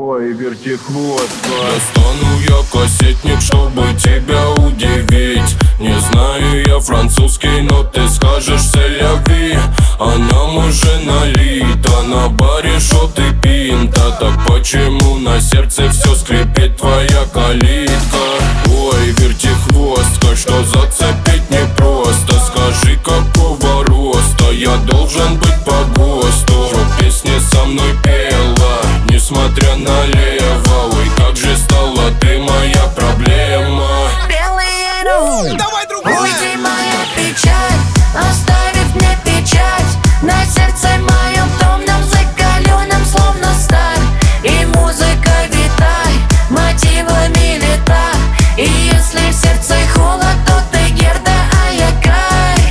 Ой, вертихвостка. Достану я кассетник, чтобы тебя удивить. Не знаю я французский, но ты скажешь «селяви». А нам уже налито на баре шот и пинта. Так почему на сердце все скрипит твоя калитка? Ой, вертихвостка, что зацепить непросто. Скажи, какого роста я должен быть по ГОСТу? Что песни со мной пела, несмотря на лево. Ой, как же стала ты моя проблема. Давай другую. Уйди, моя печаль, оставив мне печать на сердце моем томном, закаленном, словно сталь. И музыка витай, мотивами лета. И если в сердце холод, то ты Герда, а я Кай.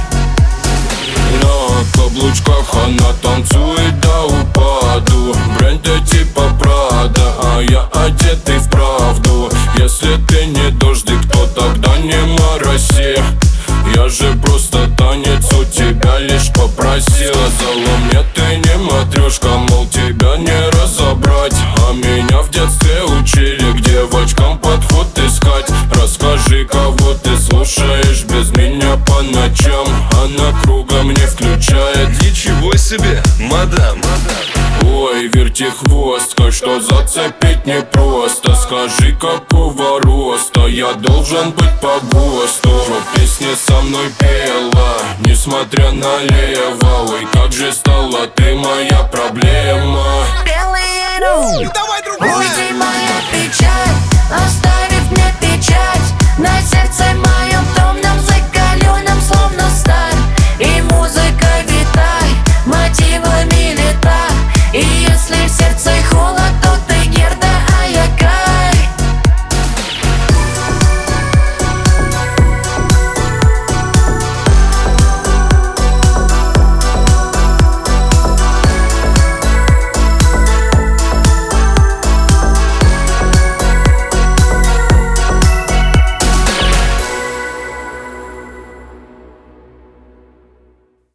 На каблучках она танцует до упаду. Бренды типа Прада, а я одетый в правду. Если ты не дождик, то тогда не мороси. Я же просто танец у тебя лишь попросил. Залом, ты не матрешка, мол, тебя не разобрать. А меня в детстве учили к девочкам подход искать. Расскажи, кого ты слушаешь без меня по ночам. Она кругом не включает. Ничего себе, мадам. Ой, вертихвостка, что зацепить непросто. Скажи, какого роста я должен быть по ГОСТу? Что песни со мной пела, несмотря на лево. Ой, как же стала ты моя проблема. Давай другую. Уйди,